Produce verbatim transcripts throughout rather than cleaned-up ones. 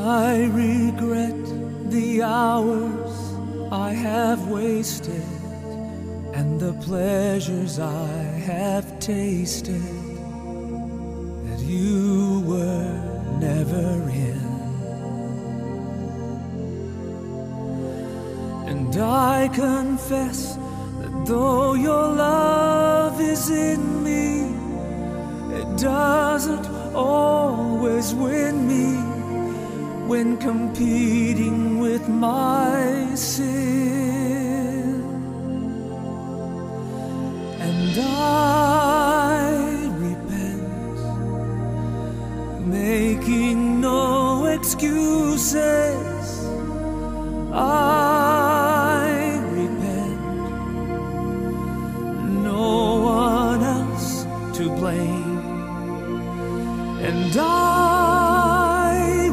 I regret the hours I have wasted and the pleasures I have tasted that you were never in. And I confess that though your love is in me, it doesn't always win me when competing with my sin. And I repent, making no excuses. I repent, no one else to blame. And I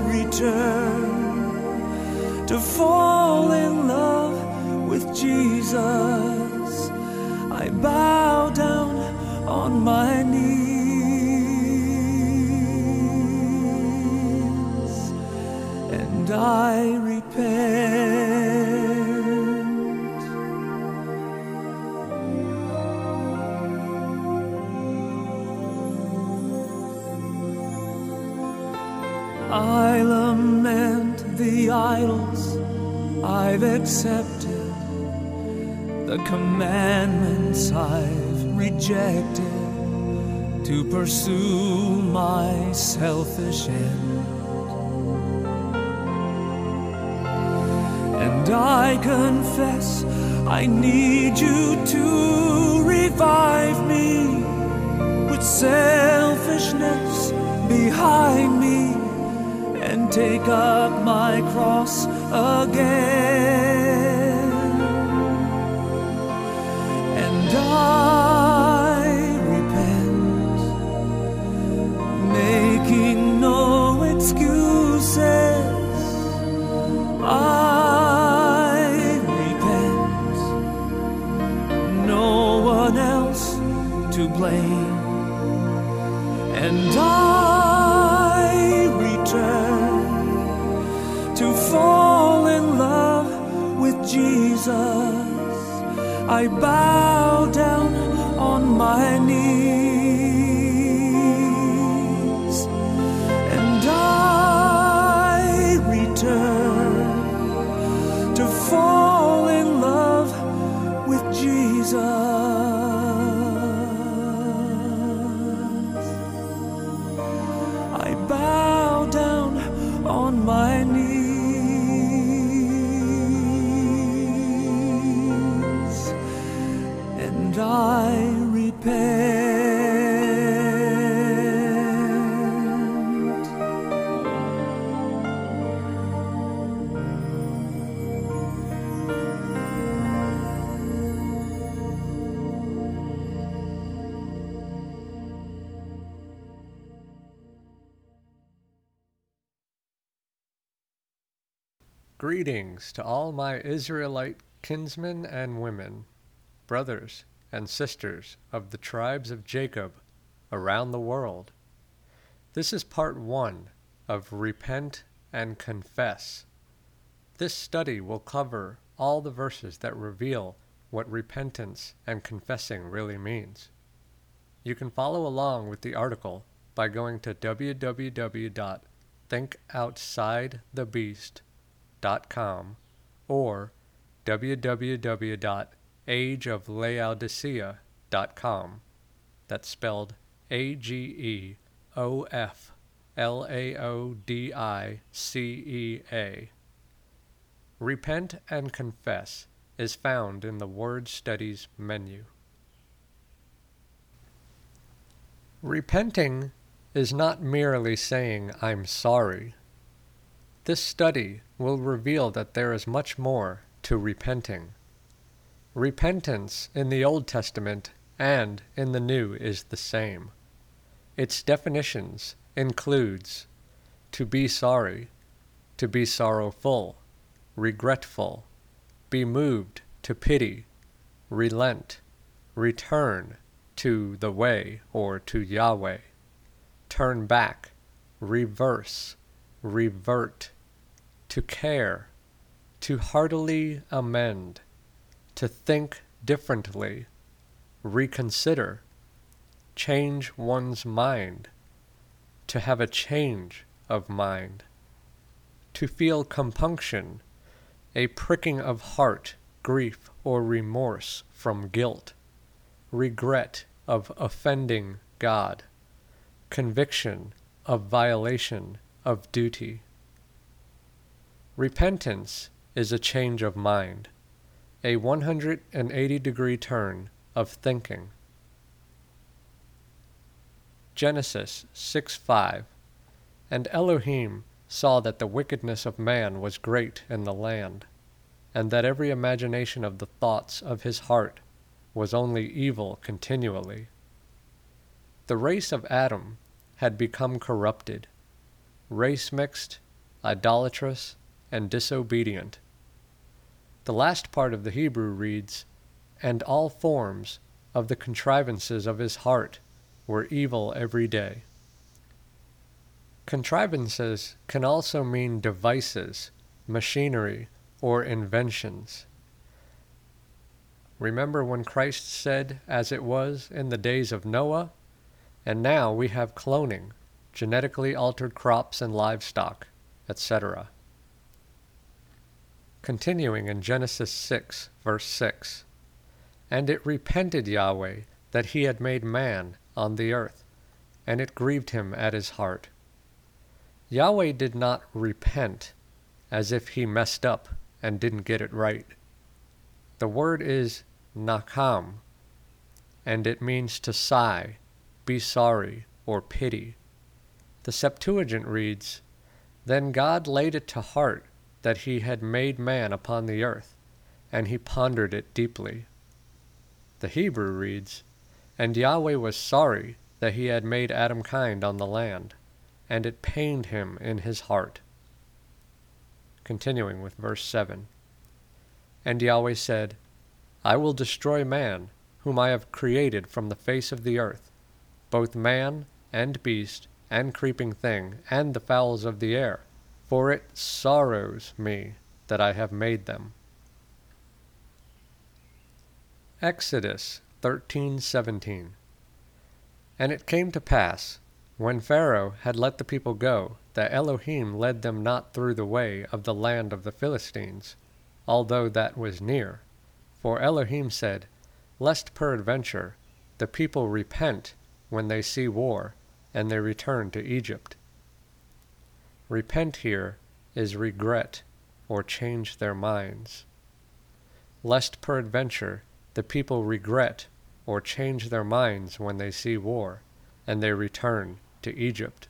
return to fall in love with Jesus. I bow down on my knees, and I repent. I lament the idols I've accepted, the commandments I've rejected to pursue my selfish end. And I confess I need you to revive me with selfishness behind me, and take up my cross again. And I repent, making no excuses. I repent, no one else to blame. And I return to fall in love with Jesus. I bow down on my knees, and I return to fall in love with Jesus. I bow down on my knees, and I repent. Greetings to all my Israelite kinsmen and women, brothers and sisters of the tribes of Jacob around the world. This is part one of Repent and Confess. This study will cover all the verses that reveal what repentance and confessing really means. You can follow along with the article by going to w w w dot think outside the beast dot com or w w w dot age of laodicea dot com. That's spelled A G E O F L A O D I C E A. Repent and Confess is found in the Word Studies menu. Repenting is not merely saying, "I'm sorry." This study will reveal that there is much more to repenting. Repentance in the Old Testament and in the New is the same. Its definitions includes to be sorry, to be sorrowful, regretful, be moved to pity, relent, return to the way or to Yahweh, turn back, reverse, revert, to care, to heartily amend, to think differently, reconsider, change one's mind, to have a change of mind, to feel compunction, a pricking of heart, grief or remorse from guilt, regret of offending God, conviction of violation of duty. Repentance is a change of mind, a one hundred eighty degree turn of thinking. Genesis six five. And Elohim saw that the wickedness of man was great in the land, and that every imagination of the thoughts of his heart was only evil continually. The race of Adam had become corrupted, race-mixed, idolatrous, and disobedient. The last part of the Hebrew reads, "And all forms of the contrivances of his heart were evil every day." Contrivances can also mean devices, machinery, or inventions. Remember when Christ said, "As it was in the days of Noah"? And now we have cloning, genetically altered crops and livestock, et cetera. Continuing in Genesis six, verse six. And it repented Yahweh that he had made man on the earth, and it grieved him at his heart. Yahweh did not repent as if he messed up and didn't get it right. The word is nakam, and it means to sigh, be sorry, or pity. The Septuagint reads, "Then God laid it to heart that he had made man upon the earth, and he pondered it deeply." The Hebrew reads, "And Yahweh was sorry that he had made Adam kind on the land, and it pained him in his heart." Continuing with verse seven. And Yahweh said, "I will destroy man, whom I have created from the face of the earth, both man and beast and creeping thing and the fowls of the air, for it sorrows me that I have made them." Exodus thirteen seventeen. And it came to pass, when Pharaoh had let the people go, that Elohim led them not through the way of the land of the Philistines, although that was near. For Elohim said, "Lest peradventure the people repent when they see war, and they return to Egypt." Repent here is regret or change their minds. Lest peradventure the people regret or change their minds when they see war, and they return to Egypt.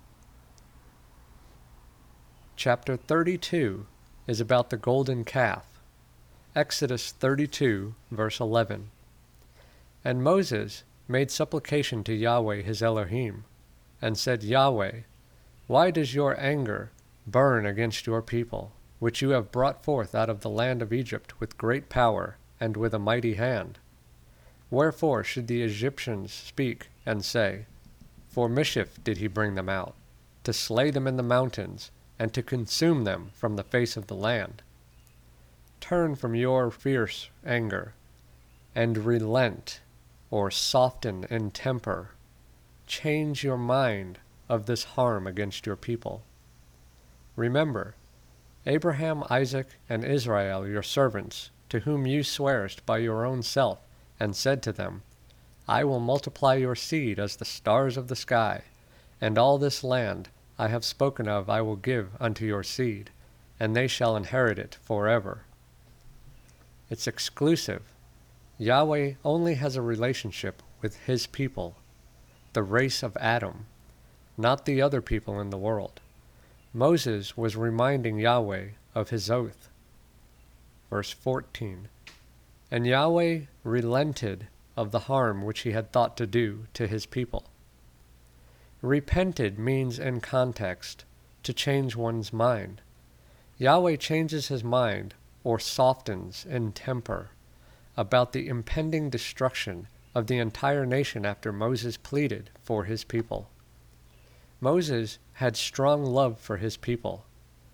Chapter thirty-two is about the golden calf. Exodus thirty-two, verse eleven. And Moses made supplication to Yahweh his Elohim, and said, "Yahweh, why does your anger burn against your people, which you have brought forth out of the land of Egypt with great power and with a mighty hand? Wherefore should the Egyptians speak and say, For mischief did he bring them out, to slay them in the mountains, and to consume them from the face of the land? Turn from your fierce anger, and relent, or soften in temper. Change your mind of this harm against your people. Remember, Abraham, Isaac, and Israel your servants, to whom you swearest by your own self, and said to them, I will multiply your seed as the stars of the sky, and all this land I have spoken of I will give unto your seed, and they shall inherit it forever." It's exclusive. Yahweh only has a relationship with his people, the race of Adam, not the other people in the world. Moses was reminding Yahweh of his oath. Verse fourteen. And Yahweh relented of the harm which he had thought to do to his people. Repented means in context to change one's mind. Yahweh changes his mind or softens in temper about the impending destruction of the entire nation after Moses pleaded for his people. Moses had strong love for his people.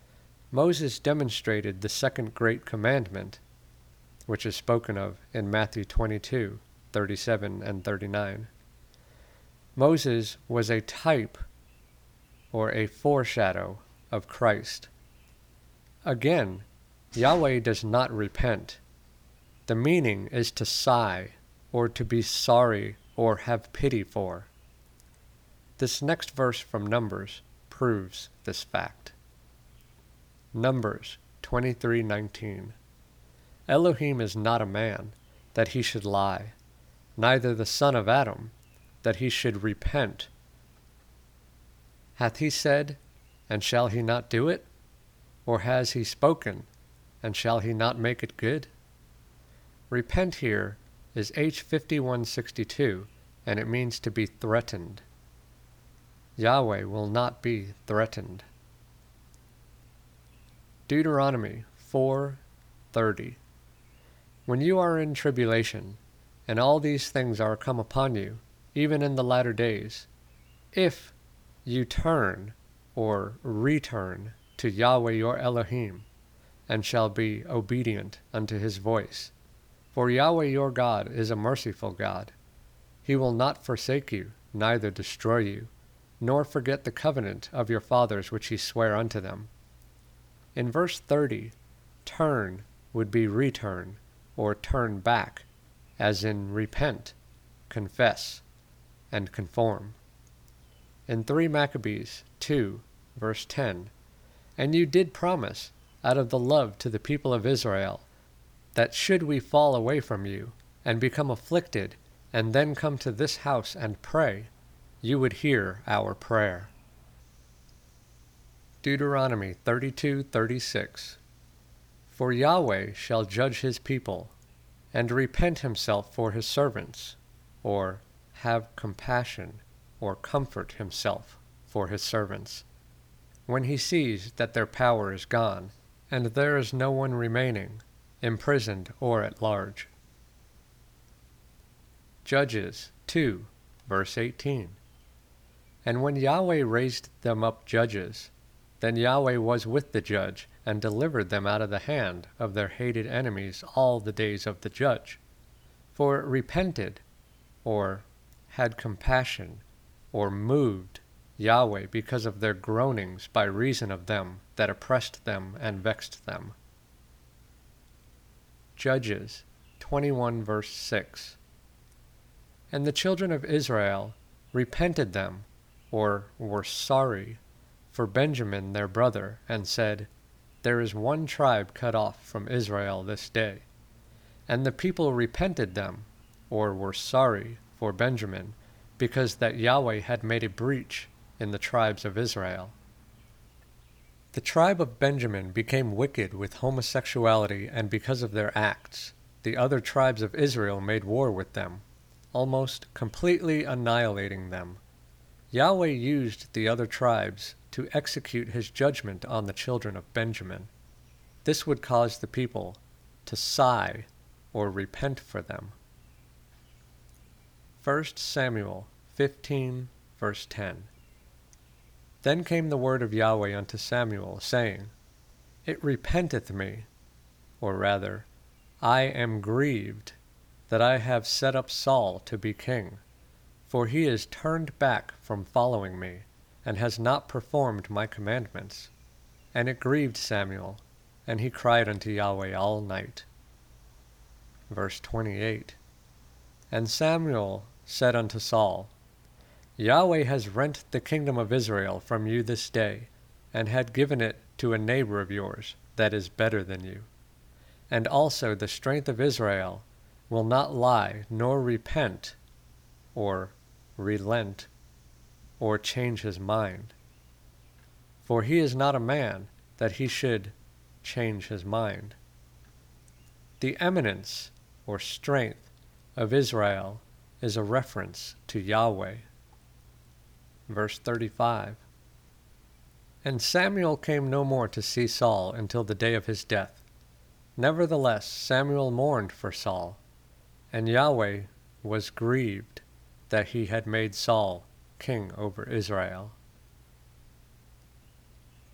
Moses demonstrated the second great commandment, which is spoken of in Matthew twenty-two, thirty-seven and thirty-nine. Moses was a type or a foreshadow of Christ. Again, Yahweh does not repent. The meaning is to sigh, or to be sorry, or have pity for. This next verse from Numbers proves this fact. Numbers twenty-three nineteen. Elohim is not a man, that he should lie, neither the son of Adam, that he should repent. Hath he said, and shall he not do it? Or has he spoken, and shall he not make it good? Repent here is H fifty-one sixty-two, and it means to be threatened. Yahweh will not be threatened. Deuteronomy four thirty. When you are in tribulation, and all these things are come upon you, even in the latter days, if you turn or return to Yahweh your Elohim, and shall be obedient unto his voice. For Yahweh your God is a merciful God. He will not forsake you, neither destroy you, nor forget the covenant of your fathers which he sware unto them. In verse thirty, turn would be return, or turn back, as in repent, confess, and conform. In three Maccabees two, verse ten, and you did promise, out of the love to the people of Israel, that should we fall away from you, and become afflicted, and then come to this house and pray, you would hear our prayer. Deuteronomy thirty-two thirty-six. For Yahweh shall judge his people, and repent himself for his servants, or have compassion, or comfort himself for his servants, when he sees that their power is gone, and there is no one remaining, imprisoned or at large. Judges two, verse eighteen. And when Yahweh raised them up judges, then Yahweh was with the judge, and delivered them out of the hand of their hated enemies all the days of the judge. For it repented, or had compassion, or moved Yahweh because of their groanings by reason of them that oppressed them and vexed them. Judges twenty-one, verse six. And the children of Israel repented them, or were sorry, for Benjamin their brother, and said, There is one tribe cut off from Israel this day. And the people repented them, or were sorry, for Benjamin, because that Yahweh had made a breach in the tribes of Israel. The tribe of Benjamin became wicked with homosexuality, and because of their acts, the other tribes of Israel made war with them, almost completely annihilating them. Yahweh used the other tribes to execute his judgment on the children of Benjamin. This would cause the people to sigh or repent for them. First Samuel fifteen, verse ten. Then came the word of Yahweh unto Samuel, saying, It repenteth me, or rather, I am grieved, that I have set up Saul to be king, for he is turned back from following me, and has not performed my commandments. And it grieved Samuel, and he cried unto Yahweh all night. Verse twenty-eight. And Samuel said unto Saul, Yahweh has rent the kingdom of Israel from you this day, and had given it to a neighbor of yours that is better than you. And also the strength of Israel will not lie, nor repent, or relent, or change his mind. For he is not a man that he should change his mind. The eminence, or strength, of Israel is a reference to Yahweh. Verse thirty-five. And Samuel came no more to see Saul until the day of his death. Nevertheless Samuel mourned for Saul, and Yahweh was grieved that he had made Saul king over Israel.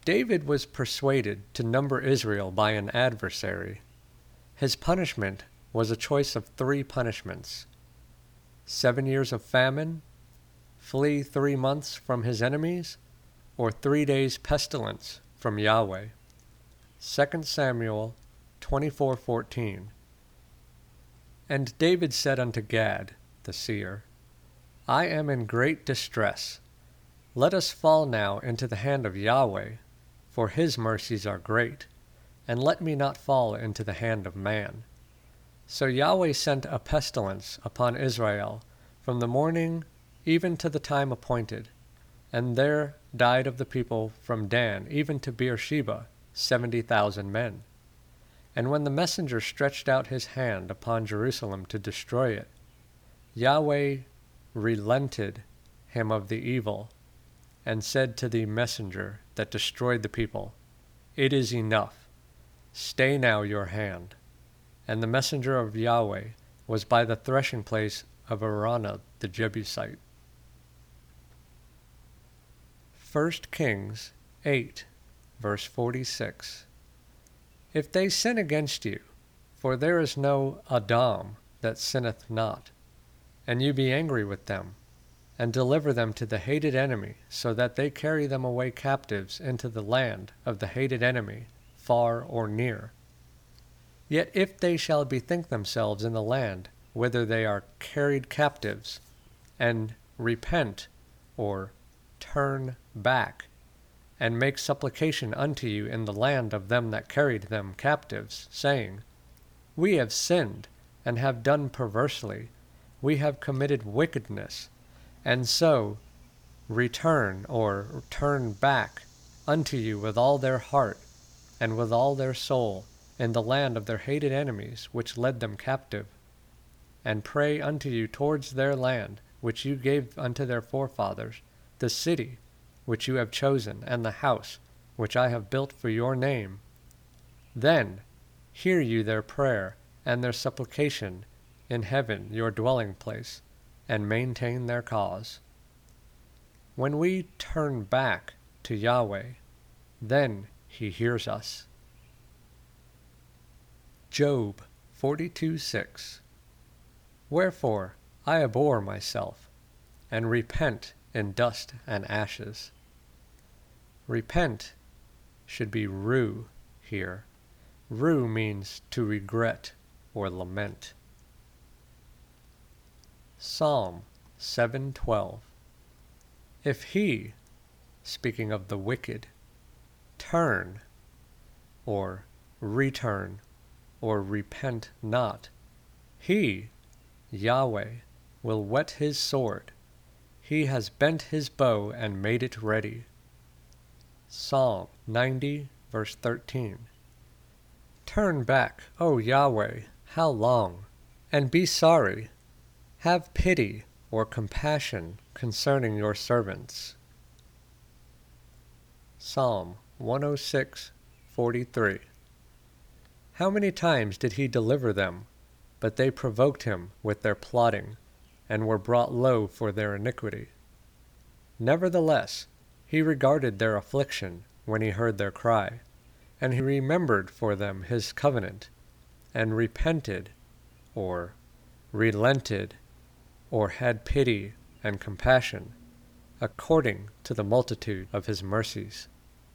David was persuaded to number Israel by an adversary. His punishment was a choice of three punishments: seven years of famine, flee three months from his enemies, or three days pestilence from Yahweh. Second Samuel twenty-four fourteen. And David said unto Gad, the seer, I am in great distress. Let us fall now into the hand of Yahweh, for his mercies are great, and let me not fall into the hand of man. So Yahweh sent a pestilence upon Israel from the morning even to the time appointed, and there died of the people from Dan even to Beersheba seventy thousand men. And when the messenger stretched out his hand upon Jerusalem to destroy it, Yahweh relented him of the evil, and said to the messenger that destroyed the people, It is enough. Stay now your hand. And the messenger of Yahweh was by the threshing place of Araunah the Jebusite. First Kings eight, verse forty-six. If they sin against you, for there is no Adam that sinneth not, and you be angry with them, and deliver them to the hated enemy, so that they carry them away captives into the land of the hated enemy, far or near. Yet if they shall bethink themselves in the land whither they are carried captives, and repent, or turn back, and make supplication unto you in the land of them that carried them captives, saying, We have sinned, and have done perversely, we have committed wickedness, and so return, or turn back, unto you with all their heart, and with all their soul, in the land of their hated enemies, which led them captive, and pray unto you towards their land, which you gave unto their forefathers, the city which you have chosen, and the house which I have built for your name, then hear you their prayer and their supplication in heaven your dwelling place, and maintain their cause. When we turn back to Yahweh, then he hears us. Job forty-two six. Wherefore I abhor myself, and repent in dust and ashes. Repent should be rue here. Rue means to regret or lament. Psalm seven twelve. If he, speaking of the wicked, turn, or return, or repent not, he, Yahweh, will whet his sword. He has bent his bow and made it ready. Psalm ninety, verse thirteen. Turn back, O Yahweh, how long? And be sorry. Have pity or compassion concerning your servants. Psalm one oh six, forty-three. How many times did he deliver them? But they provoked him with their plotting, and were brought low for their iniquity. Nevertheless, he regarded their affliction when he heard their cry, and he remembered for them his covenant, and repented, or relented, or had pity and compassion, according to the multitude of his mercies.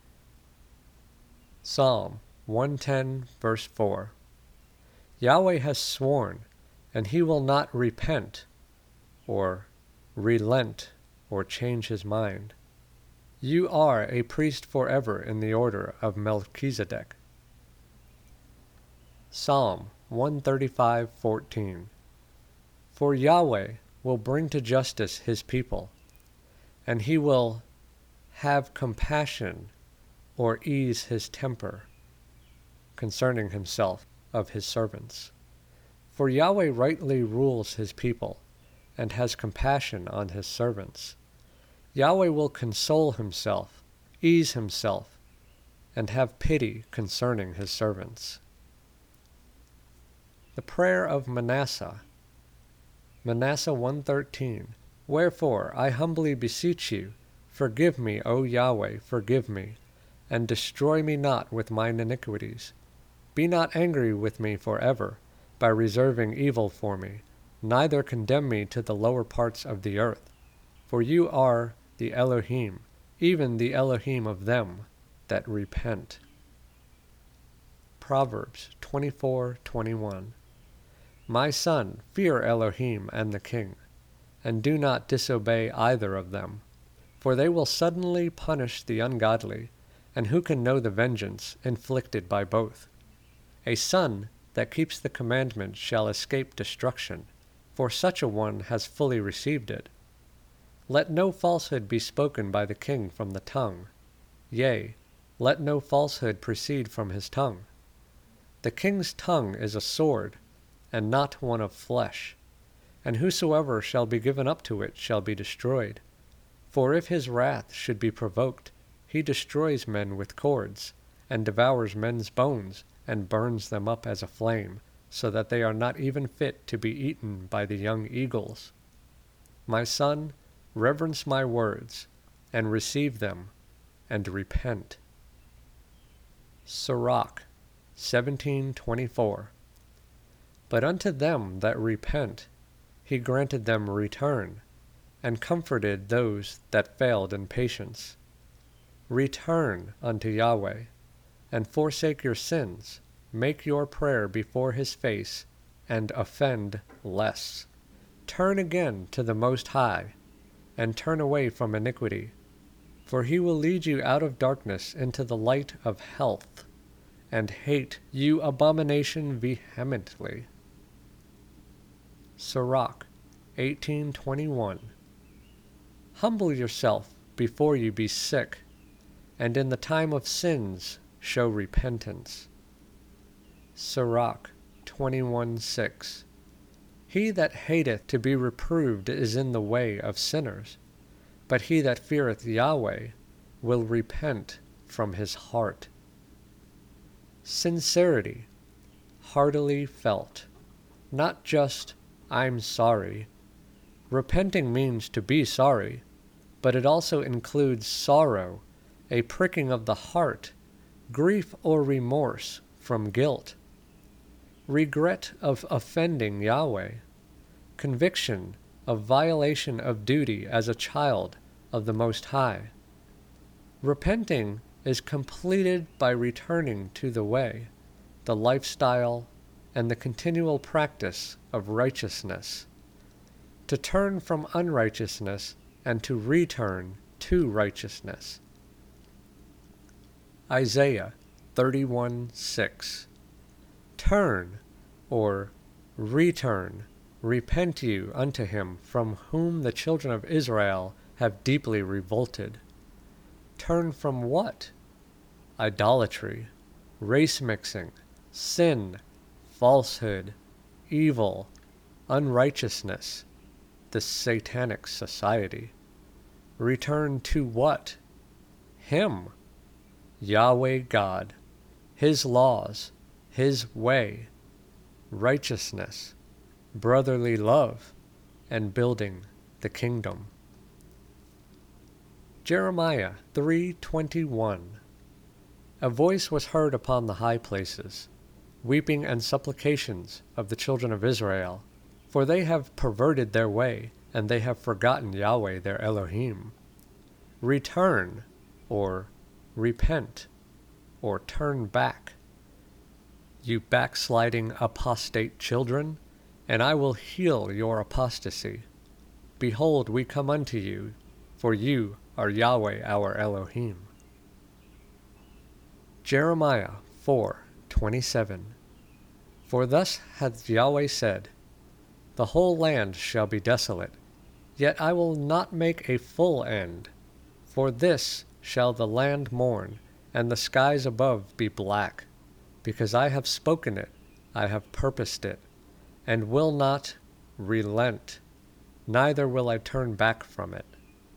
Psalm one ten, verse four. Yahweh has sworn, and he will not repent, or relent, or change his mind. You are a priest forever in the order of Melchizedek. Psalm one thirty-five, fourteen. For Yahweh will bring to justice his people, and he will have compassion or ease his temper concerning himself of his servants. For Yahweh rightly rules his people, and has compassion on his servants. Yahweh will console himself, ease himself, and have pity concerning his servants. The prayer of Manasseh. Manasseh one thirteen. Wherefore I humbly beseech you, forgive me, O Yahweh, forgive me, and destroy me not with mine iniquities. Be not angry with me forever, by reserving evil for me, neither condemn me to the lower parts of the earth. For you are the Elohim, even the Elohim of them that repent. Proverbs twenty-four twenty-one. My son, fear Elohim and the king, and do not disobey either of them, for they will suddenly punish the ungodly, and who can know the vengeance inflicted by both? A son that keeps the commandment shall escape destruction, for such a one has fully received it. Let no falsehood be spoken by the king from the tongue, yea, let no falsehood proceed from his tongue. The king's tongue is a sword, and not one of flesh, and whosoever shall be given up to it shall be destroyed. For if his wrath should be provoked, he destroys men with cords, and devours men's bones, and burns them up as a flame, so that they are not even fit to be eaten by the young eagles. My son, reverence my words, and receive them, and repent. Sirach seventeen twenty-four. But unto them that repent he granted them return, and comforted those that failed in patience. Return unto Yahweh, and forsake your sins. Make your prayer before his face, and offend less. Turn again to the Most High, and turn away from iniquity. For he will lead you out of darkness into the light of health, and hate you abomination vehemently. Sirach eighteen twenty-one. Humble yourself before you be sick, and in the time of sins show repentance. Sirach twenty-one six. He that hateth to be reproved is in the way of sinners, but he that feareth Yahweh will repent from his heart. Sincerity, heartily felt, not just, I'm sorry. Repenting means to be sorry, but it also includes sorrow, a pricking of the heart, grief or remorse from guilt, regret of offending Yahweh, conviction of violation of duty as a child of the Most High. Repenting is completed by returning to the way, the lifestyle, and the continual practice of righteousness. To turn from unrighteousness and to return to righteousness. Isaiah thirty-one six. Turn, or return, repent you unto him from whom the children of Israel have deeply revolted. Turn from what? Idolatry, race mixing, sin, falsehood, evil, unrighteousness, the satanic society. Return to what? Him, Yahweh God, his laws, his way, righteousness, brotherly love, and building the kingdom. Jeremiah three twenty-one. A voice was heard upon the high places, weeping and supplications of the children of Israel, for they have perverted their way, and they have forgotten Yahweh their Elohim. Return, or repent, or turn back, you backsliding apostate children, and I will heal your apostasy. Behold, we come unto you, for you are Yahweh our Elohim. Jeremiah four twenty-seven. For thus hath Yahweh said, the whole land shall be desolate, yet I will not make a full end. For this shall the land mourn, and the skies above be black, because I have spoken it, I have purposed it, and will not relent, neither will I turn back from it.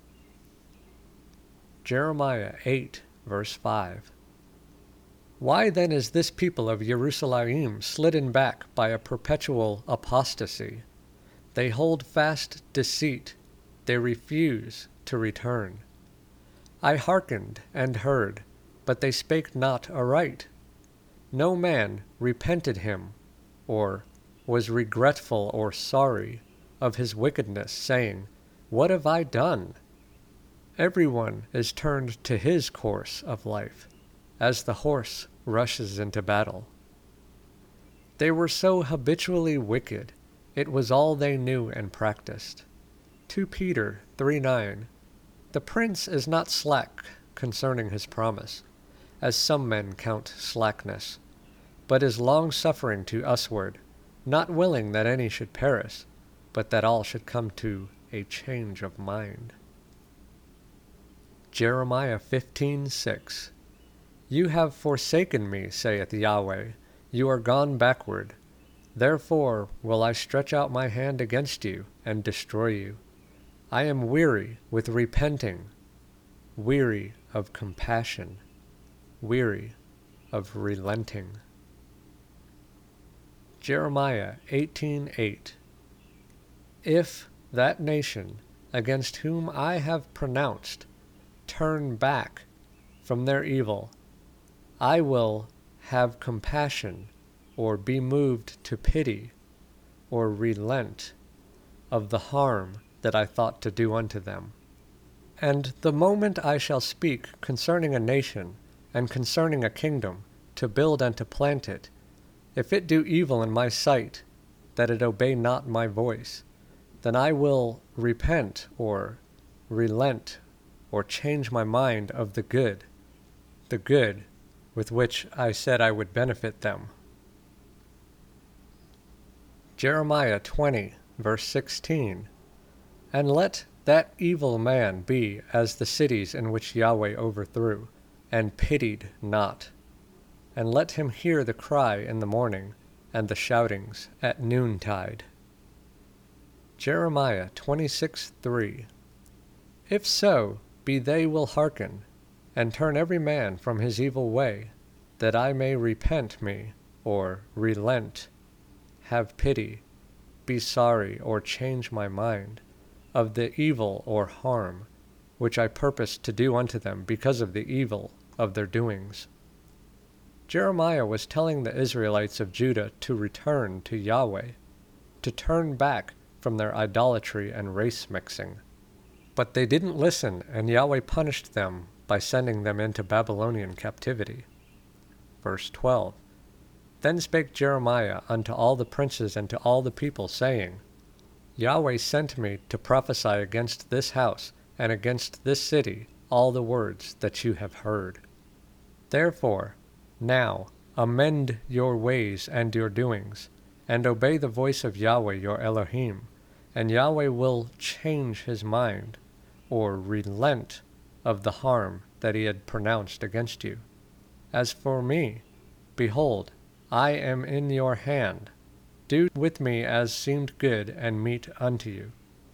Jeremiah eight, verse five. Why then is this people of Jerusalem slidden back by a perpetual apostasy? They hold fast deceit, they refuse to return. I hearkened and heard, but they spake not aright. No man repented him, or was regretful or sorry of his wickedness, saying, What have I done? Every one is turned to his course of life, as the horse rushes into battle. They were so habitually wicked, it was all they knew and practiced. Second Peter three nine. The prince is not slack concerning his promise, as some men count slackness, but is long-suffering to usward, not willing that any should perish, but that all should come to a change of mind. Jeremiah fifteen six. You have forsaken me, saith Yahweh, you are gone backward. Therefore will I stretch out my hand against you, and destroy you. I am weary with repenting, weary of compassion, weary of relenting. Jeremiah eighteen eight. If that nation against whom I have pronounced turn back from their evil, I will have compassion, or be moved to pity, or relent of the harm that I thought to do unto them. And the moment I shall speak concerning a nation, and concerning a kingdom, to build and to plant it, if it do evil in my sight, that it obey not my voice, then I will repent, or relent, or change my mind of the good, the good with which I said I would benefit them. Jeremiah twenty, verse sixteen. And let that evil man be as the cities in which Yahweh overthrew, and pitied not. And let him hear the cry in the morning, and the shoutings at noontide. Jeremiah twenty-six three. If so be they will hearken, and turn every man from his evil way, that I may repent me, or relent, have pity, be sorry, or change my mind, of the evil or harm which I purposed to do unto them because of the evil of their doings. Jeremiah was telling the Israelites of Judah to return to Yahweh, to turn back from their idolatry and race mixing. But they didn't listen, and Yahweh punished them by sending them into Babylonian captivity. Verse twelve. Then spake Jeremiah unto all the princes and to all the people, saying, Yahweh sent me to prophesy against this house and against this city all the words that you have heard. Therefore, now amend your ways and your doings, and obey the voice of Yahweh your Elohim, and Yahweh will change his mind, or relent of the harm that he had pronounced against you. As for me, behold, I am in your hand. Do with me as seemed good and meet unto you.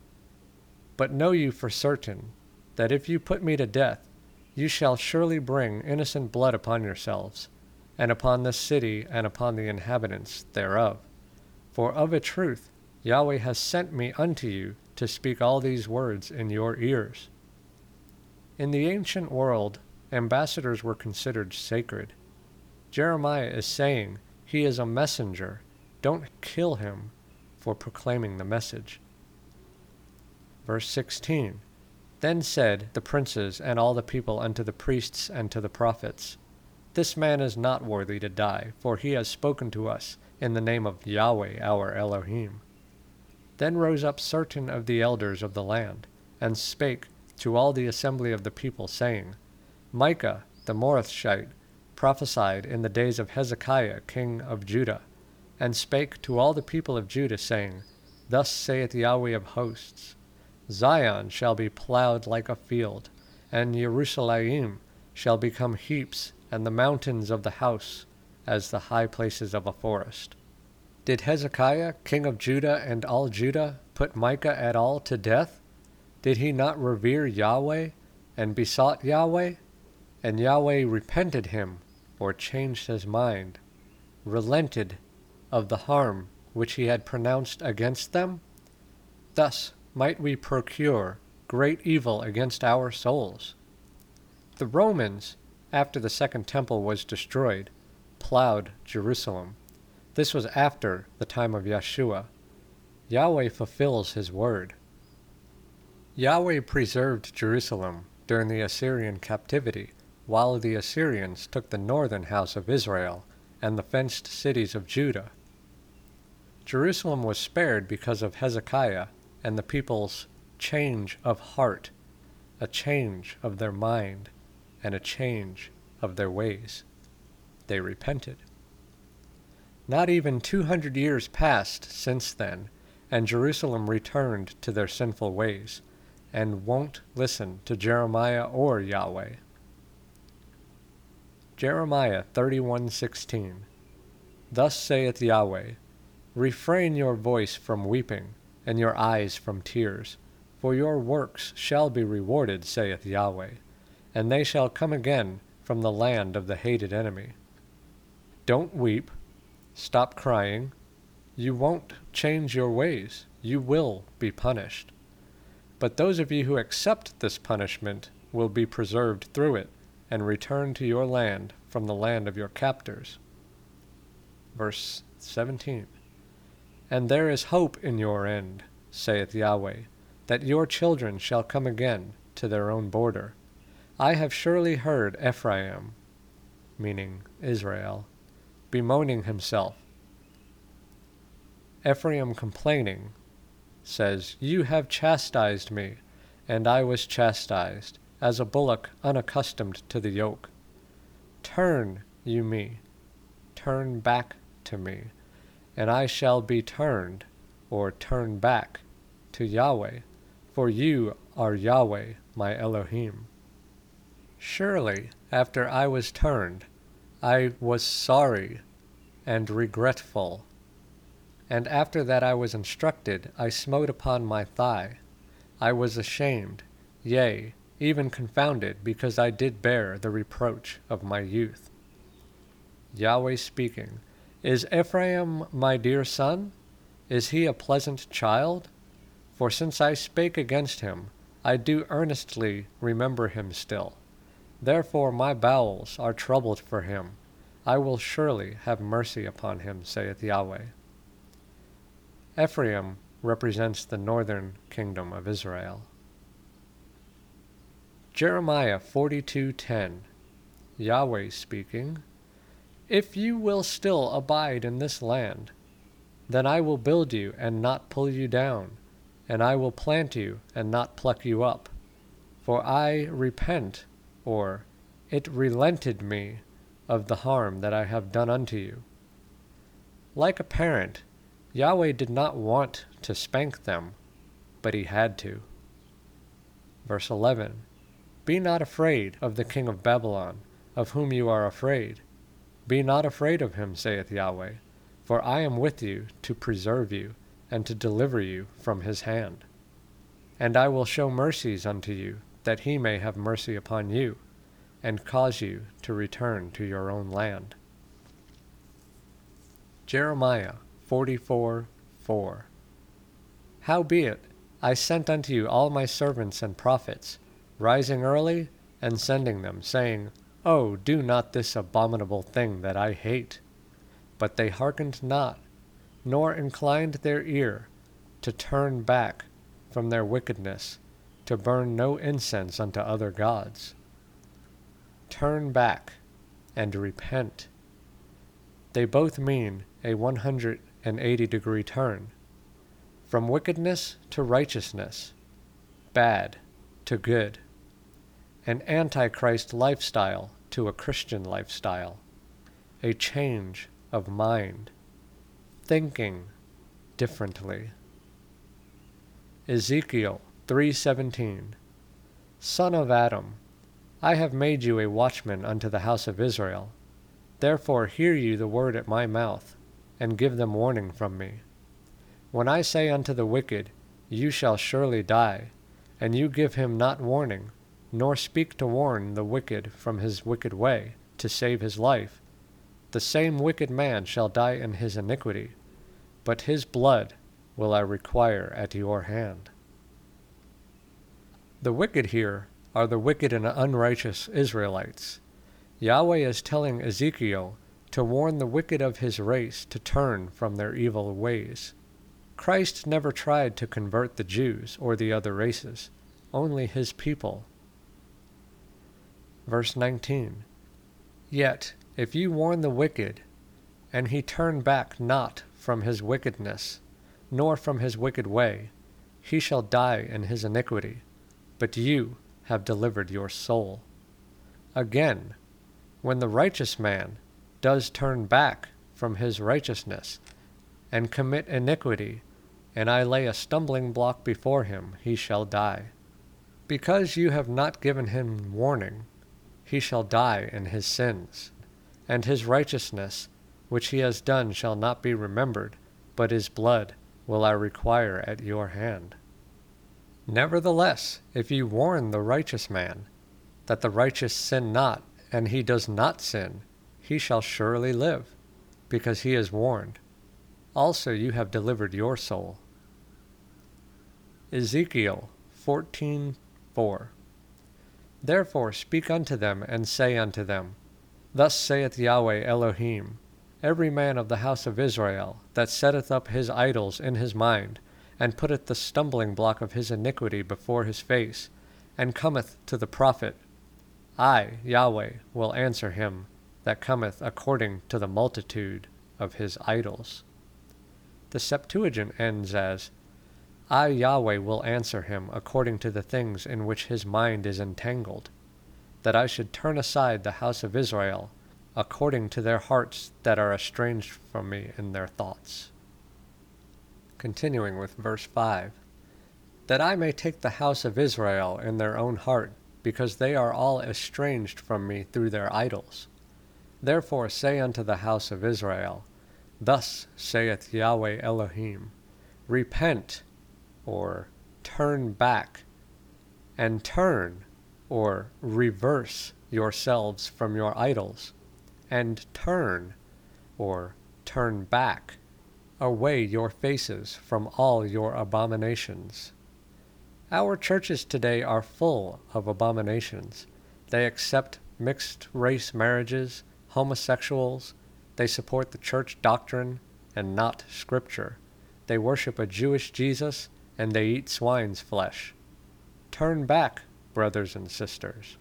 But know you for certain, that if you put me to death, you shall surely bring innocent blood upon yourselves, and upon this city, and upon the inhabitants thereof. For of a truth Yahweh has sent me unto you to speak all these words in your ears. In the ancient world, ambassadors were considered sacred. Jeremiah is saying he is a messenger. Don't kill him for proclaiming the message. Verse sixteen. Then said the princes and all the people unto the priests and to the prophets, This man is not worthy to die, for he has spoken to us in the name of Yahweh our Elohim. Then rose up certain of the elders of the land, and spake to all the assembly of the people, saying, Micah the Morashite prophesied in the days of Hezekiah king of Judah, and spake to all the people of Judah, saying, Thus saith Yahweh of hosts, Zion shall be plowed like a field, and Jerusalem shall become heaps, and the mountains of the house as the high places of a forest. Did Hezekiah, king of Judah, and all Judah put Micah at all to death? Did he not revere Yahweh, and besought Yahweh? And Yahweh repented him, or changed his mind, relented of the harm which he had pronounced against them? Thus might we procure great evil against our souls. The Romans after the second temple was destroyed, plowed Jerusalem. This was after the time of Yeshua. Yahweh fulfills his word. Yahweh preserved Jerusalem during the Assyrian captivity, while the Assyrians took the northern house of Israel and the fenced cities of Judah. Jerusalem was spared because of Hezekiah and the people's change of heart, a change of their mind, and a change of their ways. They repented. Not even two hundred years passed since then, and Jerusalem returned to their sinful ways, and won't listen to Jeremiah or Yahweh. Jeremiah thirty-one sixteen. Thus saith Yahweh, Refrain your voice from weeping, and your eyes from tears, for your works shall be rewarded, saith Yahweh, and they shall come again from the land of the hated enemy. Don't weep. Stop crying. You won't change your ways. You will be punished. But those of you who accept this punishment will be preserved through it, and return to your land from the land of your captors. Verse seventeen. And there is hope in your end, saith Yahweh, that your children shall come again to their own border. I have surely heard Ephraim, meaning Israel, bemoaning himself. Ephraim complaining says, You have chastised me, and I was chastised, as a bullock unaccustomed to the yoke. Turn, you me, turn back to me, and I shall be turned, or turn back, to Yahweh, for you are Yahweh, my Elohim. Surely, after I was turned, I was sorry and regretful, and after that I was instructed, I smote upon my thigh. I was ashamed, yea, even confounded, because I did bear the reproach of my youth. Yahweh speaking, Is Ephraim my dear son? Is he a pleasant child? For since I spake against him, I do earnestly remember him still. Therefore my bowels are troubled for him. I will surely have mercy upon him, saith Yahweh. Ephraim represents the northern kingdom of Israel. Jeremiah forty-two ten. Yahweh speaking, If you will still abide in this land, then I will build you and not pull you down, and I will plant you and not pluck you up. For I repent, or it relented me, of the harm that I have done unto you. Like a parent, Yahweh did not want to spank them, but he had to. Verse eleven. Be not afraid of the king of Babylon, of whom you are afraid. Be not afraid of him, saith Yahweh, for I am with you to preserve you, and to deliver you from his hand. And I will show mercies unto you, that he may have mercy upon you, and cause you to return to your own land. Jeremiah forty-four four. Howbeit, I sent unto you all my servants and prophets, rising early and sending them, saying, Oh, do not this abominable thing that I hate. But they hearkened not, nor inclined their ear, to turn back from their wickedness, to burn no incense unto other gods. Turn back and repent. They both mean a one hundred eighty degree turn, from wickedness to righteousness, bad to good, an antichrist lifestyle to a Christian lifestyle, a change of mind, thinking differently. Ezekiel three seventeen. Son of Adam, I have made you a watchman unto the house of Israel. Therefore hear ye the word at my mouth, and give them warning from me. When I say unto the wicked, You shall surely die, and you give him not warning, nor speak to warn the wicked from his wicked way, to save his life, the same wicked man shall die in his iniquity, but his blood will I require at your hand. The wicked here are the wicked and unrighteous Israelites. Yahweh is telling Ezekiel to warn the wicked of his race to turn from their evil ways. Christ never tried to convert the Jews or the other races, only his people. Verse nineteen. Yet, if you warn the wicked, and he turn back not from his wickedness, nor from his wicked way, he shall die in his iniquity, but you have delivered your soul. Again, when the righteous man does turn back from his righteousness, and commit iniquity, and I lay a stumbling block before him, he shall die. Because you have not given him warning, he shall die in his sins, and his righteousness which he has done shall not be remembered, but his blood will I require at your hand. Nevertheless, if you warn the righteous man, that the righteous sin not, and he does not sin, he shall surely live, because he is warned. Also you have delivered your soul. Ezekiel fourteen four. Therefore speak unto them, and say unto them, Thus saith Yahweh Elohim, Every man of the house of Israel, that setteth up his idols in his mind, and putteth the stumbling block of his iniquity before his face, and cometh to the prophet, I, Yahweh, will answer him that cometh according to the multitude of his idols. The Septuagint ends as, I, Yahweh, will answer him according to the things in which his mind is entangled, that I should turn aside the house of Israel according to their hearts that are estranged from me in their thoughts. Continuing with verse five. That I may take the house of Israel in their own heart, because they are all estranged from me through their idols. Therefore say unto the house of Israel, Thus saith Yahweh Elohim, Repent, or turn back, and turn, or reverse yourselves from your idols, and turn, or turn back, away your faces from all your abominations. Our churches today are full of abominations. They accept mixed-race marriages, homosexuals. They support the church doctrine and not Scripture. They worship a Jewish Jesus, and they eat swine's flesh. Turn back, brothers and sisters.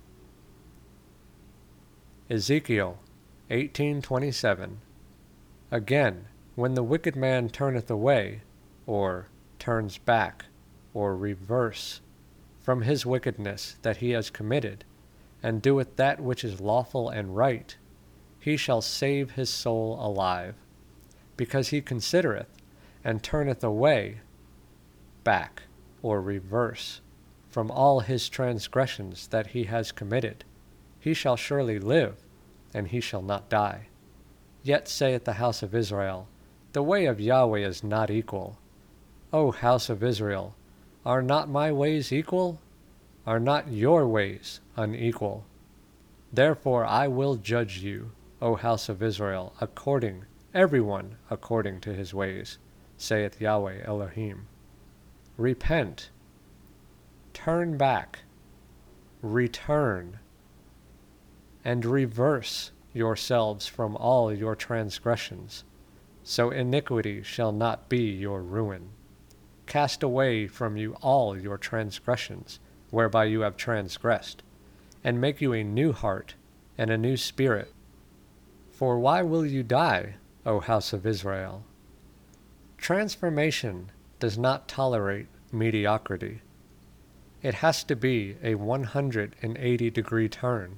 Ezekiel eighteen twenty-seven. Again, when the wicked man turneth away, or turns back, or reverse, from his wickedness that he has committed, and doeth that which is lawful and right, he shall save his soul alive, because he considereth, and turneth away, back, or reverse, from all his transgressions that he has committed. He shall surely live, and he shall not die. Yet saith the house of Israel, The way of Yahweh is not equal. O house of Israel, are not my ways equal? Are not your ways unequal? Therefore I will judge you, O house of Israel, according, every one according to his ways, saith Yahweh Elohim. Repent, turn back, return, and reverse yourselves from all your transgressions, so iniquity shall not be your ruin. Cast away from you all your transgressions, whereby you have transgressed, and make you a new heart and a new spirit. For why will you die, O house of Israel? Transformation does not tolerate mediocrity. It has to be a one hundred eighty degree turn.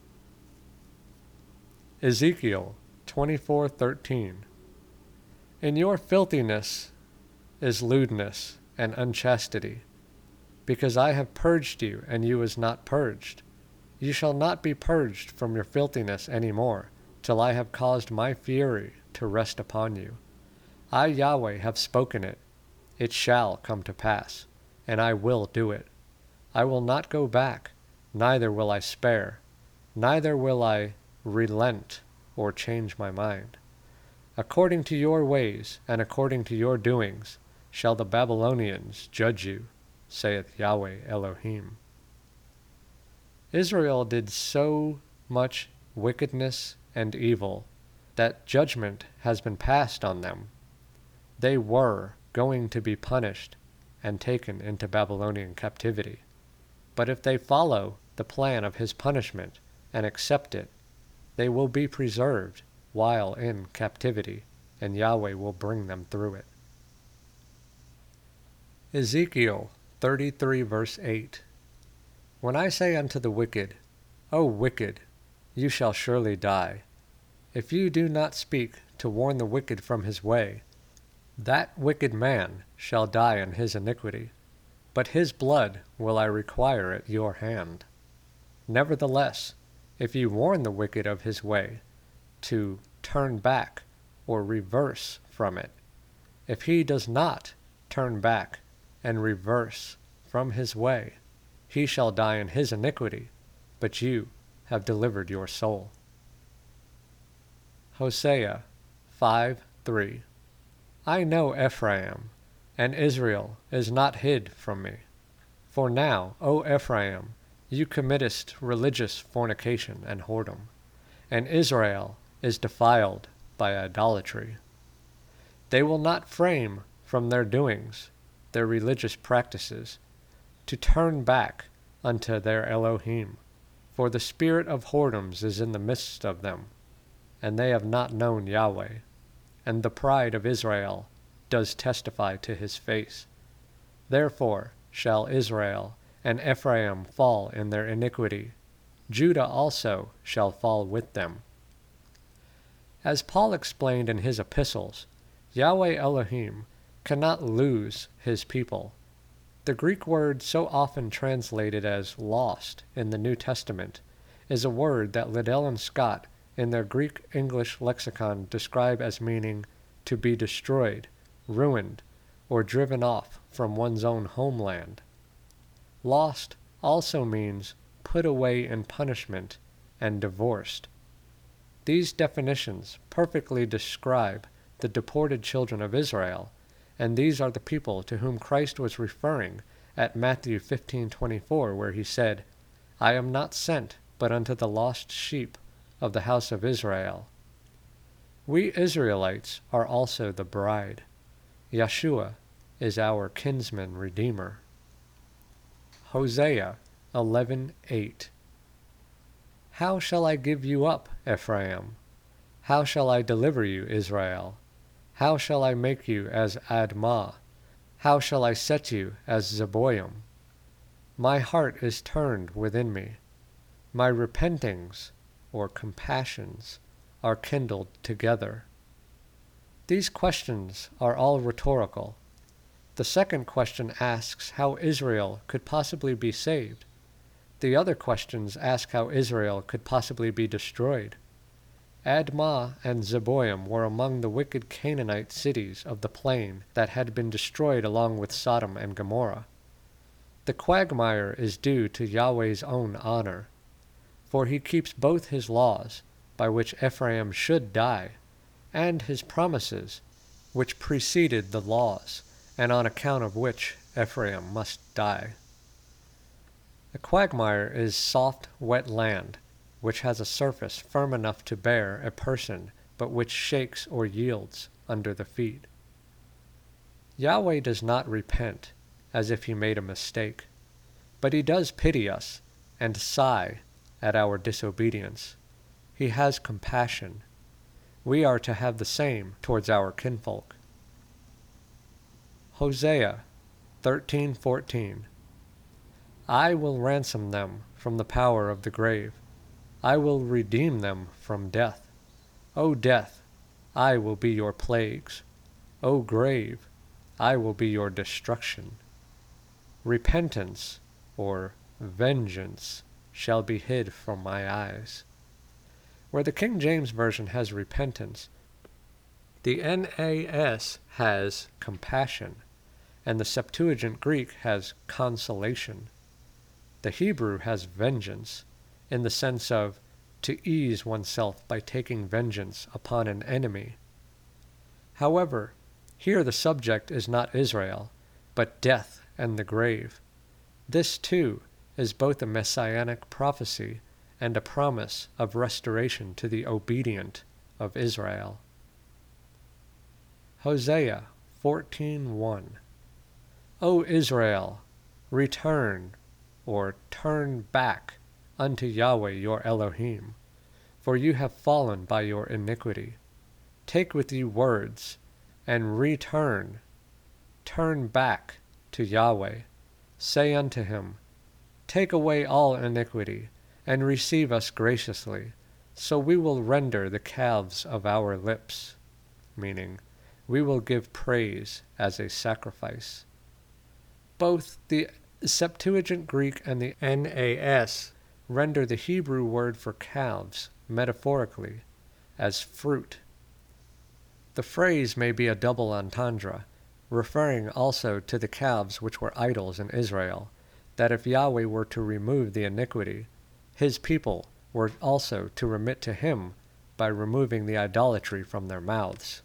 Ezekiel twenty-four thirteen. In your filthiness is lewdness and unchastity, because I have purged you, and you was not purged. You shall not be purged from your filthiness any more, till I have caused my fury to rest upon you. I, Yahweh, have spoken it. It shall come to pass, and I will do it. I will not go back, neither will I spare, neither will I relent or change my mind. According to your ways and according to your doings shall the Babylonians judge you, saith Yahweh Elohim. Israel did so much wickedness, and evil, that judgment has been passed on them. They were going to be punished and taken into Babylonian captivity. But if they follow the plan of his punishment and accept it, they will be preserved while in captivity, and Yahweh will bring them through it. Ezekiel thirty-three verse eight. When I say unto the wicked, O wicked, you shall surely die, if you do not speak to warn the wicked from his way, that wicked man shall die in his iniquity, but his blood will I require at your hand. Nevertheless, if you warn the wicked of his way, to turn back or reverse from it, if he does not turn back and reverse from his way, he shall die in his iniquity, but you have delivered your soul. Hosea five three. I know Ephraim, and Israel is not hid from me. For now, O Ephraim, you committest religious fornication and whoredom, and Israel is defiled by idolatry. They will not frame from their doings, their religious practices, to turn back unto their Elohim, for the spirit of whoredoms is in the midst of them, and they have not known Yahweh, and the pride of Israel does testify to his face. Therefore shall Israel and Ephraim fall in their iniquity, Judah also shall fall with them. As Paul explained in his epistles, Yahweh Elohim cannot lose his people. The Greek word so often translated as lost in the New Testament is a word that Liddell and Scott in their Greek-English lexicon describe as meaning to be destroyed, ruined, or driven off from one's own homeland. Lost also means put away in punishment and divorced. These definitions perfectly describe the deported children of Israel, and these are the people to whom Christ was referring at Matthew fifteen twenty-four, where he said, I am not sent but unto the lost sheep of the house of Israel. We Israelites are also the bride. Yeshua is our kinsman redeemer. Hosea eleven eight. How shall I give you up, Ephraim? How shall I deliver you, Israel? How shall I make you as Admah? How shall I set you as Zeboim? My heart is turned within me. My repentings, or compassions, are kindled together. These questions are all rhetorical. The second question asks how Israel could possibly be saved. The other questions ask how Israel could possibly be destroyed. Admah and Zeboim were among the wicked Canaanite cities of the plain that had been destroyed along with Sodom and Gomorrah. The quagmire is due to Yahweh's own honor, for he keeps both his laws, by which Ephraim should die, and his promises, which preceded the laws, and on account of which Ephraim must die. A quagmire is soft, wet land, which has a surface firm enough to bear a person, but which shakes or yields under the feet. Yahweh does not repent as if he made a mistake, but he does pity us and sigh at our disobedience. He has compassion. We are to have the same towards our kinfolk. Hosea thirteen fourteen. I will ransom them from the power of the grave. I will redeem them from death. O death, I will be your plagues. O grave, I will be your destruction. Repentance, or vengeance, shall be hid from my eyes. Where the King James Version has repentance, the N A S has compassion, and the Septuagint Greek has consolation. The Hebrew has vengeance, in the sense of to ease oneself by taking vengeance upon an enemy. However, here the subject is not Israel, but death and the grave. This, too, is both a messianic prophecy and a promise of restoration to the obedient of Israel. Hosea fourteen one. O Israel, return, or turn back unto Yahweh your Elohim, for you have fallen by your iniquity. Take with you words, and return, turn back to Yahweh. Say unto him, Take away all iniquity, and receive us graciously, so we will render the calves of our lips, meaning, we will give praise as a sacrifice. Both the Septuagint Greek and the N A S render the Hebrew word for calves, metaphorically, as fruit. The phrase may be a double entendre, referring also to the calves which were idols in Israel, that if Yahweh were to remove the iniquity, his people were also to remit to him by removing the idolatry from their mouths.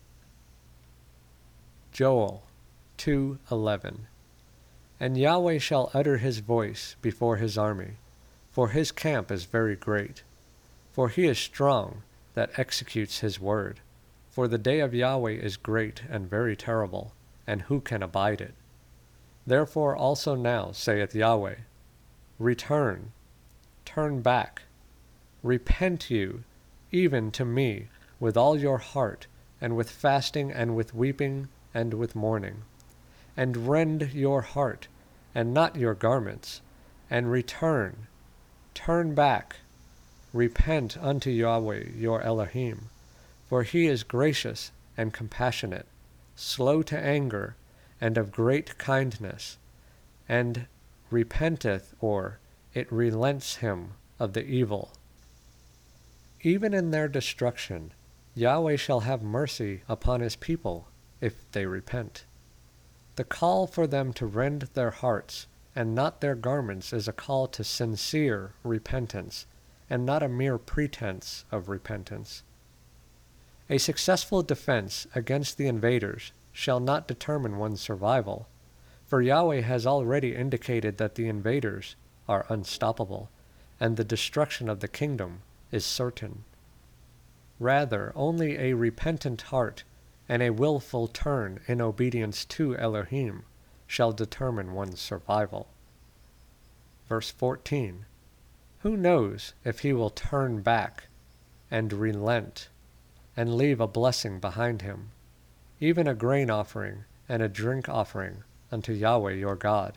Joel two eleven. And Yahweh shall utter his voice before his army, for his camp is very great. For he is strong that executes his word. For the day of Yahweh is great and very terrible, and who can abide it? Therefore also now, saith Yahweh, Return, turn back, repent you, even to me, with all your heart, and with fasting, and with weeping, and with mourning. And rend your heart, and not your garments, and return, turn back, repent unto Yahweh your Elohim, for he is gracious and compassionate, slow to anger, and of great kindness, and repenteth, or it relents him of the evil. Even in their destruction, Yahweh shall have mercy upon his people, if they repent. The call for them to rend their hearts and not their garments is a call to sincere repentance, and not a mere pretense of repentance. A successful defense against the invaders shall not determine one's survival, for Yahweh has already indicated that the invaders are unstoppable, and the destruction of the kingdom is certain. Rather, only a repentant heart and a willful turn in obedience to Elohim shall determine one's survival. Verse fourteen. Who knows if he will turn back and relent and leave a blessing behind him, even a grain offering and a drink offering unto Yahweh your God?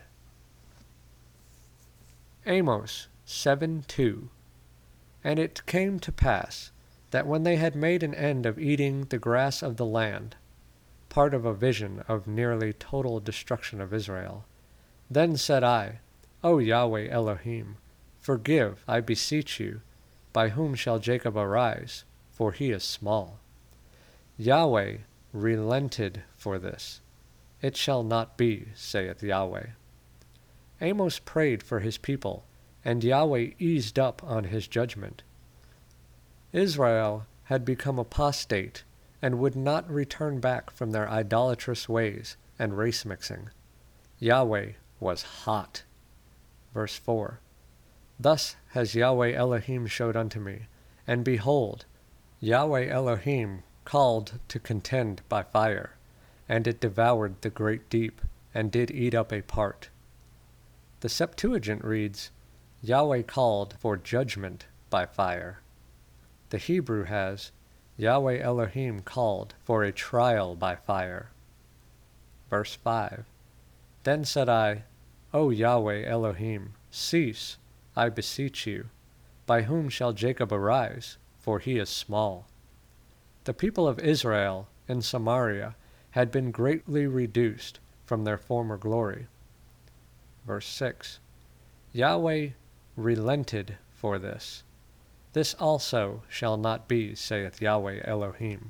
Amos seven two. And it came to pass that when they had made an end of eating the grass of the land, part of a vision of nearly total destruction of Israel, then said I, O Yahweh Elohim, forgive, I beseech you, by whom shall Jacob arise, for he is small. Yahweh relented for this. It shall not be, saith Yahweh. Amos prayed for his people, and Yahweh eased up on his judgment. Israel had become apostate and would not return back from their idolatrous ways and race mixing. Yahweh was hot. Verse four. Thus has Yahweh Elohim showed unto me, and behold, Yahweh Elohim called to contend by fire, and it devoured the great deep, and did eat up a part. The Septuagint reads, Yahweh called for judgment by fire. The Hebrew has, Yahweh Elohim called for a trial by fire. Verse five. Then said I, O Yahweh Elohim, cease, I beseech you. By whom shall Jacob arise? For he is small. The people of Israel in Samaria had been greatly reduced from their former glory. Verse six. Yahweh relented for this. This also shall not be, saith Yahweh Elohim.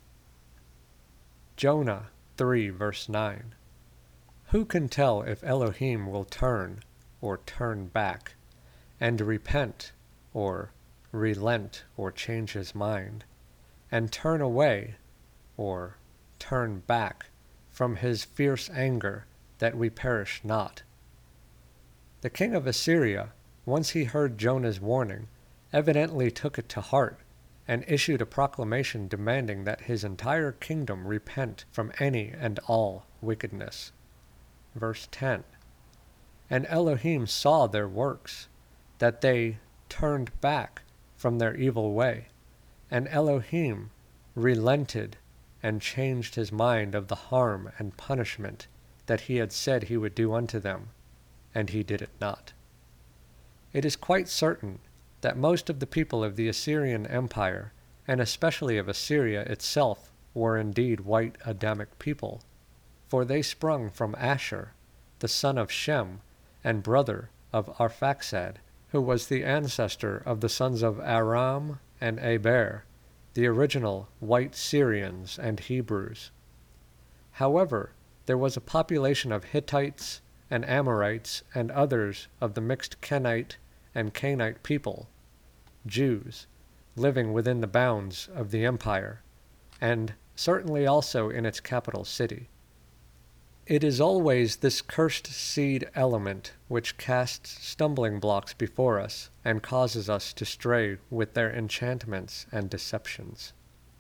Jonah three verse nine. Who can tell if Elohim will turn, or turn back, and repent, or relent, or change his mind, and turn away, or turn back, from his fierce anger, that we perish not? The king of Assyria once he heard Jonah's warning, evidently took it to heart, and issued a proclamation demanding that his entire kingdom repent from any and all wickedness. Verse ten. And Elohim saw their works, that they turned back from their evil way, and Elohim relented and changed his mind of the harm and punishment that he had said he would do unto them, and he did it not. It is quite certain that most of the people of the Assyrian Empire, and especially of Assyria itself, were indeed white Adamic people, for they sprung from Asher, the son of Shem, and brother of Arphaxad, who was the ancestor of the sons of Aram and Eber, the original white Syrians and Hebrews. However, there was a population of Hittites and Amorites and others of the mixed Kenite and Canaanite people, Jews, living within the bounds of the empire, and certainly also in its capital city. It is always this cursed seed element which casts stumbling blocks before us and causes us to stray with their enchantments and deceptions.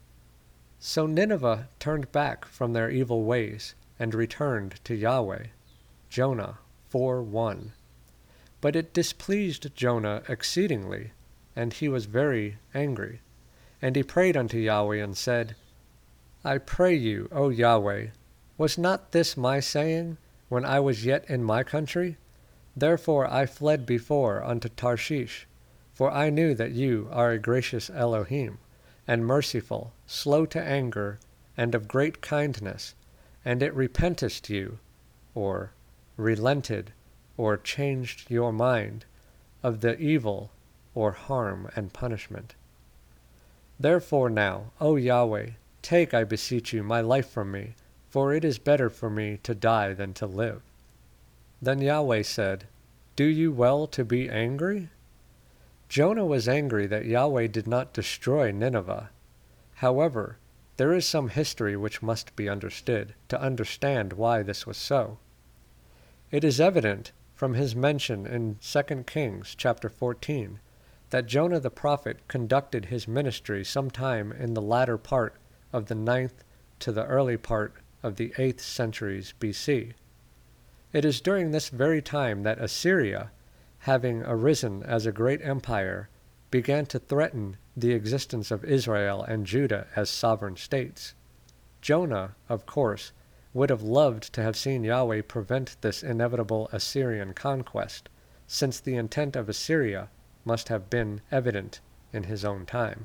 So Nineveh turned back from their evil ways and returned to Yahweh. Jonah four one. But it displeased Jonah exceedingly, and he was very angry. And he prayed unto Yahweh and said, I pray you, O Yahweh, was not this my saying, when I was yet in my country? Therefore I fled before unto Tarshish, for I knew that you are a gracious Elohim, and merciful, slow to anger, and of great kindness, and it repentest you, or relented, or changed your mind, of the evil, or harm and punishment. Therefore now, O Yahweh, take, I beseech you, my life from me, for it is better for me to die than to live. Then Yahweh said, Do you well to be angry? Jonah was angry that Yahweh did not destroy Nineveh. However, there is some history which must be understood to understand why this was so. It is evident from his mention in Second Kings chapter fourteen that Jonah the prophet conducted his ministry sometime in the latter part of the ninth to the early part of the eighth centuries B C. It is during this very time that Assyria, having arisen as a great empire, began to threaten the existence of Israel and Judah as sovereign states. Jonah, of course, would have loved to have seen Yahweh prevent this inevitable Assyrian conquest, since the intent of Assyria must have been evident in his own time.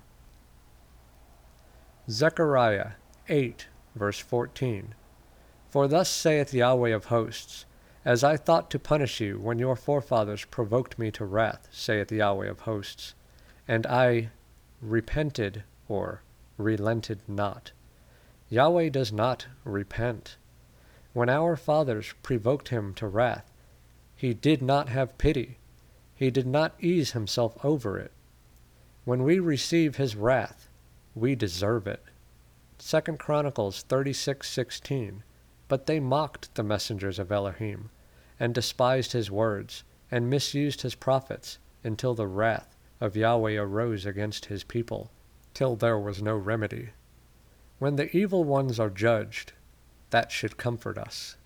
Zechariah eight, verse fourteen. For thus saith Yahweh of hosts, As I thought to punish you when your forefathers provoked me to wrath, saith Yahweh of hosts, and I repented, or relented not. Yahweh does not repent. When our fathers provoked him to wrath, he did not have pity. He did not ease himself over it. When we receive his wrath, we deserve it. Second Chronicles thirty-six sixteen. But they mocked the messengers of Elohim, and despised his words, and misused his prophets, until the wrath of Yahweh arose against his people, till there was no remedy. When the evil ones are judged, that should comfort us.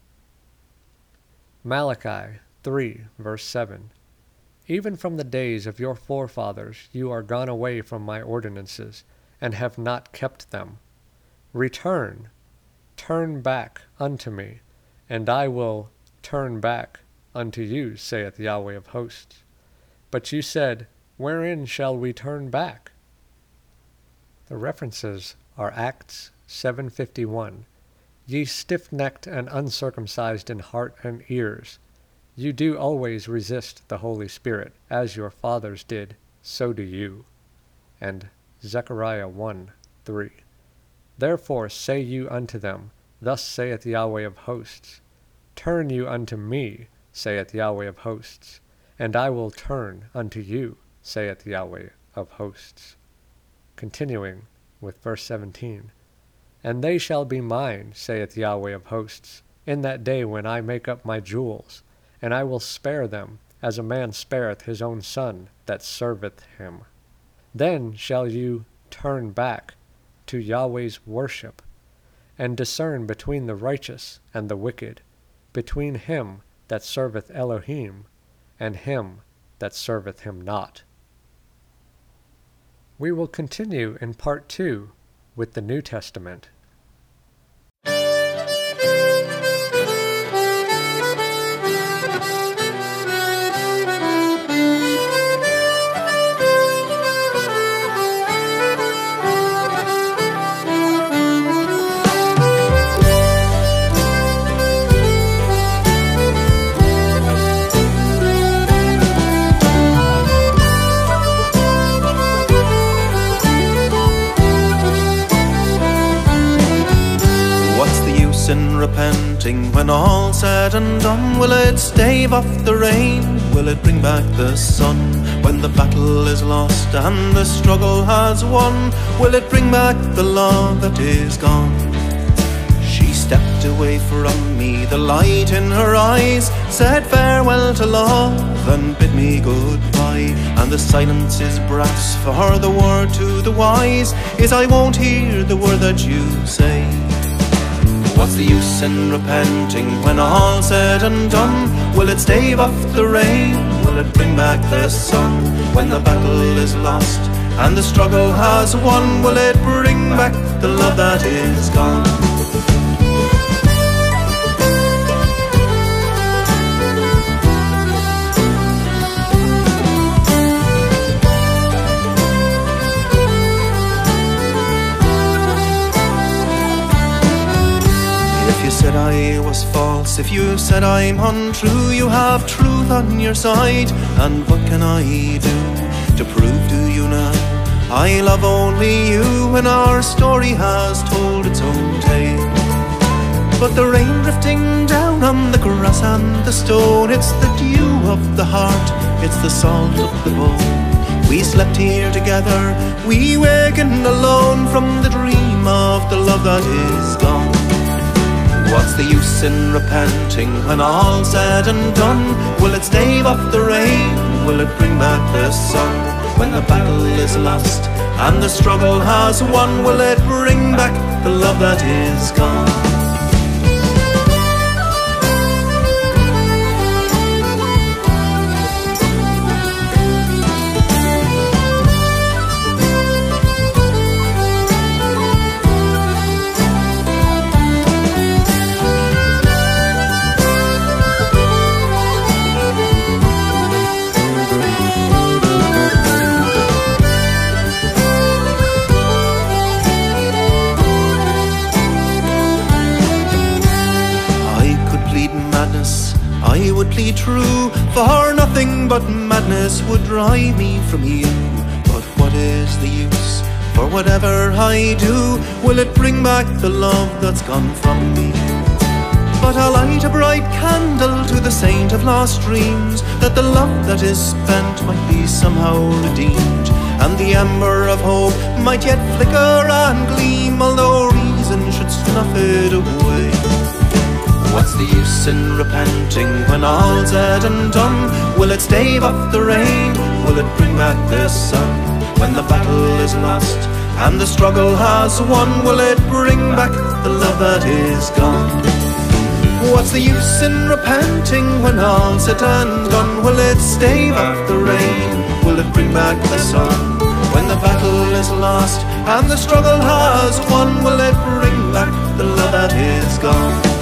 Malachi three, verse seven. Even from the days of your forefathers you are gone away from my ordinances, and have not kept them. Return, turn back unto me, and I will turn back unto you, saith Yahweh of hosts. But you said, Wherein shall we turn back? The references are Acts seven fifty-one. Ye stiff-necked and uncircumcised in heart and ears, you do always resist the Holy Spirit, as your fathers did, so do you. And Zechariah one three. Therefore say you unto them, Thus saith Yahweh of hosts, Turn you unto me, saith Yahweh of hosts, and I will turn unto you, saith Yahweh of hosts. Continuing with verse seventeen. And they shall be mine, saith Yahweh of hosts, in that day when I make up my jewels, and I will spare them, as a man spareth his own son that serveth him. Then shall you turn back to Yahweh's worship, and discern between the righteous and the wicked, between him that serveth Elohim and him that serveth him not. We will continue in part two with the New Testament. In repenting, when all's said and done, will it stave off the rain? Will it bring back the sun? When the battle is lost and the struggle has won, will it bring back the love that is gone? She stepped away from me, the light in her eyes said farewell to love and bid me goodbye. And the silence is brass, for the word to the wise is I won't hear the word that you say. What's the use in repenting when all's said and done? Will it stave off the rain? Will it bring back the sun? When the battle is lost and the struggle has won, will it bring back the love that is gone? Said I was false, if you said I'm untrue, you have truth on your side, and what can I do to prove to you now I love only you, and our story has told its own tale. But the rain drifting down on the grass and the stone, it's the dew of the heart, it's the salt of the bone. We slept here together, we wakened alone from the dream of the love that is gone. What's the use in repenting when all's said and done? Will it stave off the rain? Will it bring back the sun? When the battle is lost and the struggle has won, will it bring back the love that is gone? I would plead true, for nothing but madness would drive me from you. But what is the use? For whatever I do, will it bring back the love that's gone from me? But I'll light a bright candle to the saint of lost dreams, that the love that is spent might be somehow redeemed, and the ember of hope might yet flicker and gleam, although reason should snuff it away. What's the use in repenting when all's said and done? Will it stave off the rain? Will it bring back the sun? When the battle is lost and the struggle has won, will it bring back the love that is gone? What's the use in repenting when all's said and done? Will it stave off the rain? Will it bring back the sun? When the battle is lost and the struggle has won, will it bring back the love that is gone?